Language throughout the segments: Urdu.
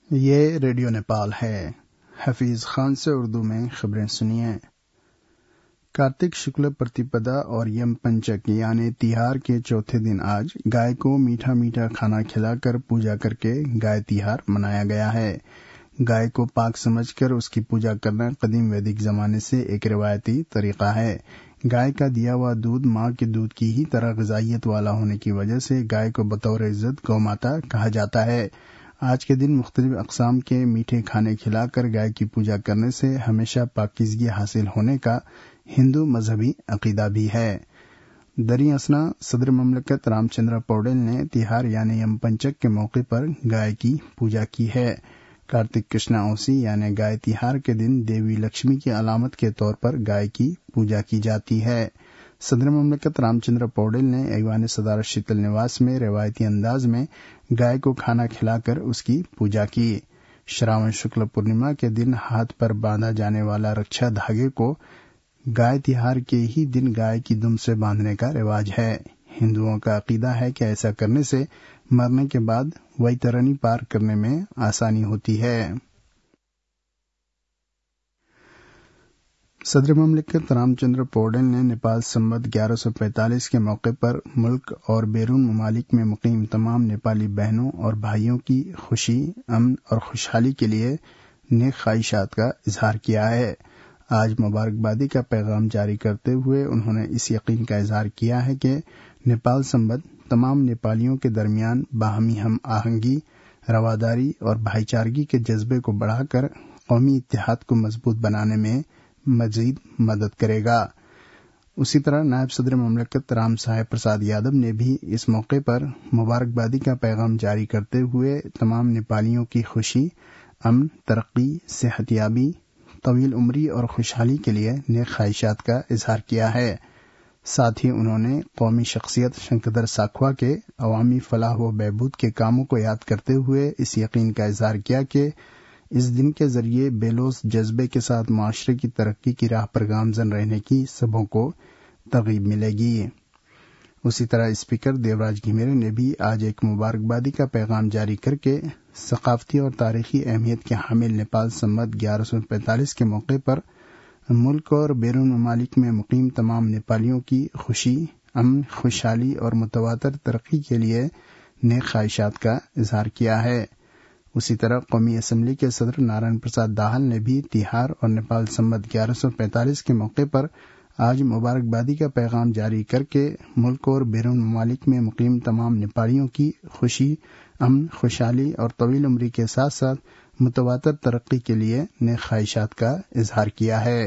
یہ ریڈیو نیپال ہے۔ حفیظ خان سے اردو میں خبریں سنیے۔ کارتک شکل پرتیپدا اور یم پنچک یعنی تیہار کے چوتھے دن آج گائے کو میٹھا میٹھا کھانا کھلا کر پوجا کر کے گائے تیہار منایا گیا ہے۔ گائے کو پاک سمجھ کر اس کی پوجا کرنا قدیم ویدک زمانے سے ایک روایتی طریقہ ہے۔ گائے کا دیا ہوا دودھ ماں کے دودھ کی ہی طرح غذائیت والا ہونے کی وجہ سے گائے کو بطور عزت گو ماتا کہا جاتا ہے۔ آج کے دن مختلف اقسام کے میٹھے کھانے کھلا کر گائے کی پوجا کرنے سے ہمیشہ پاکیزگی حاصل ہونے کا ہندو مذہبی عقیدہ بھی ہے۔ دریں اثنا صدر مملکت رام چندر پوڈل نے تیہار یعنی یم پنچک کے موقع پر گائے کی پوجا کی ہے۔ کارتک کرشنا اوسی یعنی گائے تیہار کے دن دیوی لکشمی کی علامت کے طور پر گائے کی پوجا کی جاتی ہے۔ صدر مملکت رام چندر پوڈل نے ایوان صدارت شیتل نواس میں روایتی انداز میں گائے کو کھانا کھلا کر اس کی پوجا کی۔ شراون شکل پورنیما کے دن ہاتھ پر باندھا جانے والا رکشا دھاگے کو گائے تیہار کے ہی دن گائے کی دم سے باندھنے کا رواج ہے۔ ہندوؤں کا عقیدہ ہے کہ ایسا کرنے سے مرنے کے بعد ویترنی پار کرنے میں آسانی ہوتی ہے۔ صدر مملکت رام چندر پوڈل نے نیپال سموت 1145 کے موقع پر ملک اور بیرون ممالک میں مقیم تمام نیپالی بہنوں اور بھائیوں کی خوشی، امن اور خوشحالی کے لیے نیک خواہشات کا اظہار کیا ہے۔ آج مبارکبادی کا پیغام جاری کرتے ہوئے انہوں نے اس یقین کا اظہار کیا ہے کہ نیپال سموت تمام نیپالیوں کے درمیان باہمی ہم آہنگی، رواداری اور بھائی چارگی کے جذبے کو بڑھا کر قومی اتحاد کو مضبوط بنانے میں مزید مدد کرے گا۔ اسی طرح نائب صدر مملکت رام صاحب پرساد یادو نے بھی اس موقع پر مبارکبادی کا پیغام جاری کرتے ہوئے تمام نیپالیوں کی خوشی، امن، ترقی، صحت یابی، طویل عمری اور خوشحالی کے لیے نیک خواہشات کا اظہار کیا ہے۔ ساتھ ہی انہوں نے قومی شخصیت شنکھدر ساکھوا کے عوامی فلاح و بہبود کے کاموں کو یاد کرتے ہوئے اس یقین کا اظہار کیا کہ اس دن کے ذریعے بے لوث جذبے کے ساتھ معاشرے کی ترقی کی راہ پر گامزن رہنے کی سبوں کو ترغیب ملے گی۔ اسی طرح اسپیکر دیوراج گھمیرے نے بھی آج ایک مبارکبادی کا پیغام جاری کر کے ثقافتی اور تاریخی اہمیت کے حامل نیپال سموت 1145 کے موقع پر ملک اور بیرون ممالک میں مقیم تمام نیپالیوں کی خوشی، امن، خوشحالی اور متواتر ترقی کے لیے نیک خواہشات کا اظہار کیا ہے۔ اسی طرح قومی اسمبلی کے صدر نارائن پرساد داہل نے بھی تیہار اور نیپال سموت 1145 کے موقع پر آج مبارکبادی کا پیغام جاری کر کے ملک اور بیرون ممالک میں مقیم تمام نیپالیوں کی خوشی، امن، خوشحالی اور طویل عمری کے ساتھ ساتھ متواتر ترقی کے لیے نیک خواہشات کا اظہار کیا ہے۔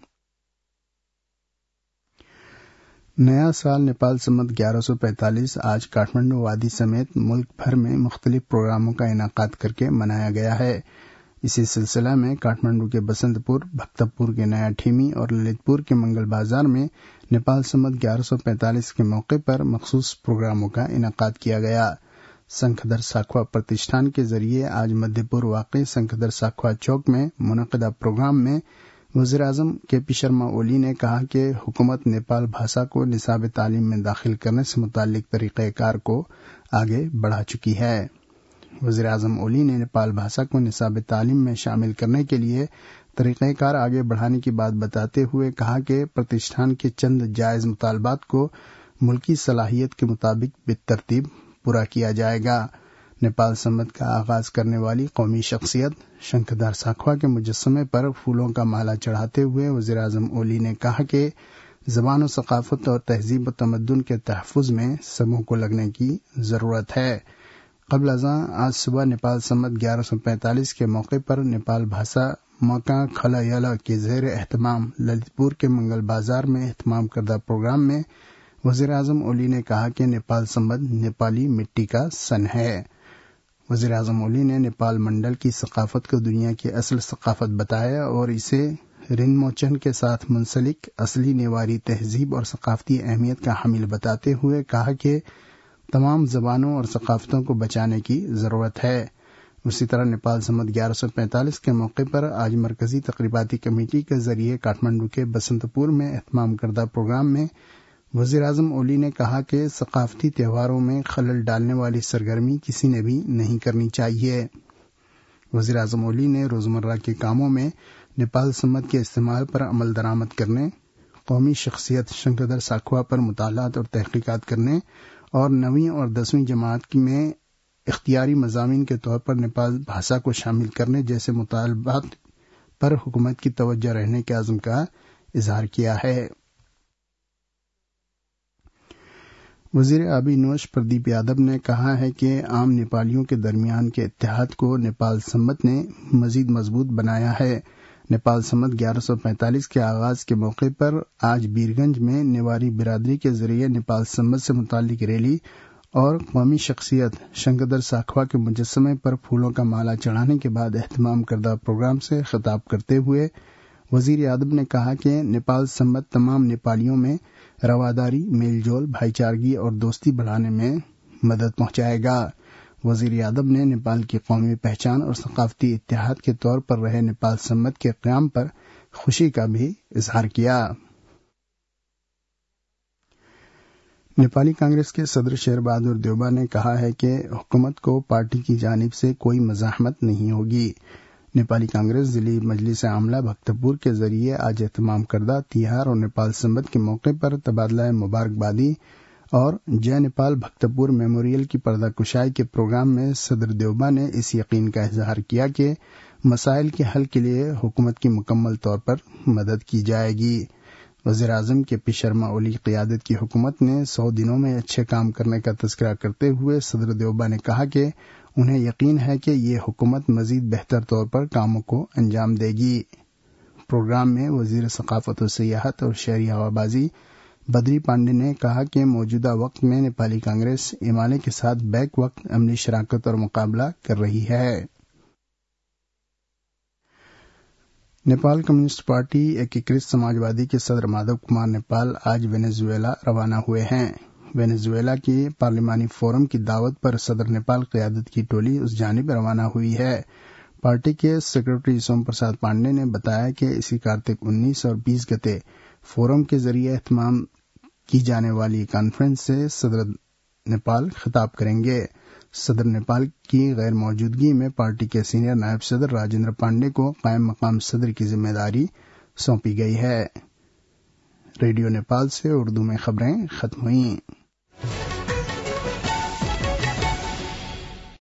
نیا سال نیپال سموت 1145 آج کاٹھمنڈو وادی سمیت ملک بھر میں مختلف پروگراموں کا انعقاد کر کے منایا گیا ہے۔ اسی سلسلہ میں کاٹھمنڈو کے بسنت پور، بھکتر پور کے نیا ٹھیمی اور للت پور کے منگل بازار میں نیپال سموت 1145 کے موقع پر مخصوص پروگراموں کا انعقاد کیا گیا۔ شنکھدر ساکھوا پرتشٹھان کے ذریعے آج مدھیہ پور واقع شنکھدر ساکھوا چوک میں منعقدہ پروگرام میں وزیر اعظم کے پی شرما اولی نے کہا کہ حکومت نیپال بھاشا کو نصاب تعلیم میں داخل کرنے سے متعلق طریقہ کار کو آگے بڑھا چکی ہے۔ وزیر اعظم اولی نے نیپال بھاشا کو نصاب تعلیم میں شامل کرنے کے لیے طریقہ کار آگے بڑھانے کی بات بتاتے ہوئے کہا کہ پرتشٹھان کے چند جائز مطالبات کو ملکی صلاحیت کے مطابق بالترتیب پورا کیا جائے گا۔ نیپال سموت کا آغاز کرنے والی قومی شخصیت شنکھدر ساکھوا کے مجسمے پر پھولوں کا مالا چڑھاتے ہوئے وزیر اعظم اولی نے کہا کہ زبان و ثقافت اور تہذیب و تمدن کے تحفظ میں سبوں کو لگنے کی ضرورت ہے۔ قبل ازاں آج صبح نیپال سموت 1145 کے موقع پر نیپال بھاشا مکا کھلا یلا کے زیر اہتمام للت پور کے منگل بازار میں اہتمام کردہ پروگرام میں وزیر اعظم اولی نے کہا کہ نیپال سموت نیپالی مٹی کا سن ہے۔ وزیر اعظم اولی نے نیپال منڈل کی ثقافت کو دنیا کی اصل ثقافت بتایا اور اسے رن موچن کے ساتھ منسلک اصلی نیواری تہذیب اور ثقافتی اہمیت کا حامل بتاتے ہوئے کہا کہ تمام زبانوں اور ثقافتوں کو بچانے کی ضرورت ہے۔ اسی طرح نیپال سموت 1145 کے موقع پر آج مرکزی تقریباتی کمیٹی کے ذریعے کاٹھمنڈو کے بسنت پور میں اہتمام کردہ پروگرام میں وزیر اعظم اولی نے کہا کہ ثقافتی تہواروں میں خلل ڈالنے والی سرگرمی کسی نے بھی نہیں کرنی چاہیے۔ وزیر اعظم اولی نے روزمرہ کے کاموں میں نیپال سمت کے استعمال پر عمل درآمد کرنے، قومی شخصیت شنکردر ساکھوا پر مطالعات اور تحقیقات کرنے اور 9ویں اور 10ویں جماعت میں اختیاری مضامین کے طور پر نیپال بھاشا کو شامل کرنے جیسے مطالبات پر حکومت کی توجہ رہنے کے عزم کا اظہار کیا ہے۔ وزیر آبی نوش پردیپ یادو نے کہا ہے کہ عام نیپالیوں کے درمیان کے اتحاد کو نیپال سمت نے مزید مضبوط بنایا ہے۔ نیپال سمت 1145 کے آغاز کے موقع پر آج بیرگنج میں نیواری برادری کے ذریعے نیپال سمت سے متعلق ریلی اور قومی شخصیت شنکردر ساکھوا کے مجسمے پر پھولوں کا مالا چڑھانے کے بعد اہتمام کردہ پروگرام سے خطاب کرتے ہوئے وزیر یادو نے کہا کہ نیپال سمت تمام نیپالیوں میں رواداری، میل جول، بھائی چارگی اور دوستی بڑھانے میں مدد پہنچائے گا۔ وزیر یادو نے نیپال کی قومی پہچان اور ثقافتی اتحاد کے طور پر رہے نیپال سمت کے قیام پر خوشی کا بھی اظہار کیا۔ نیپالی کانگریس کے صدر شیر بہادر دیوبا نے کہا ہے کہ حکومت کو پارٹی کی جانب سے کوئی مزاحمت نہیں ہوگی۔ نیپالی کانگریس ضلعی مجلس عاملہ بھکتپور کے ذریعے آج اہتمام کردہ تیہار اور نیپال سمت کے موقع پر تبادلہ مبارکبادی اور جے نیپال بھکتپور میموریل کی پردہ کشائی کے پروگرام میں صدر دیوبا نے اس یقین کا اظہار کیا کہ مسائل کے حل کے لیے حکومت کی مکمل طور پر مدد کی جائے گی۔ وزیر اعظم کے پی شرما اولی قیادت کی حکومت نے 100 دنوں میں اچھے کام کرنے کا تذکرہ کرتے ہوئے صدر دیوبا نے کہا کہ انہیں یقین ہے کہ یہ حکومت مزید بہتر طور پر کاموں کو انجام دے گی۔ پروگرام میں وزیر ثقافت و سیاحت اور شہری ہوابازی بدری پانڈے نے کہا کہ موجودہ وقت میں نیپالی کانگریس ایمالے کے ساتھ بیک وقت عملی شراکت اور مقابلہ کر رہی ہے۔ نیپال کمیونسٹ پارٹی ایکیکرت سماجوادی کے صدر مادھو کمار نیپال آج وینیزویلا روانہ ہوئے ہیں۔ وینیزویلا کی پارلیمانی فورم کی دعوت پر صدر نیپال قیادت کی ٹولی اس جانب روانہ ہوئی ہے۔ پارٹی کے سیکرٹری سوم پرساد پانڈے نے بتایا کہ اسی کارتک 19 اور 20 گتے فورم کے ذریعے اہتمام کی جانے والی کانفرنس سے صدر نیپال خطاب کریں گے۔ صدر نیپال کی غیر موجودگی میں پارٹی کے سینئر نائب صدر راجندر پانڈے کو قائم مقام صدر کی ذمہ داری سونپی گئی ہے۔ ریڈیو نیپال سے اردو میں خبریں ختم ہوئیں۔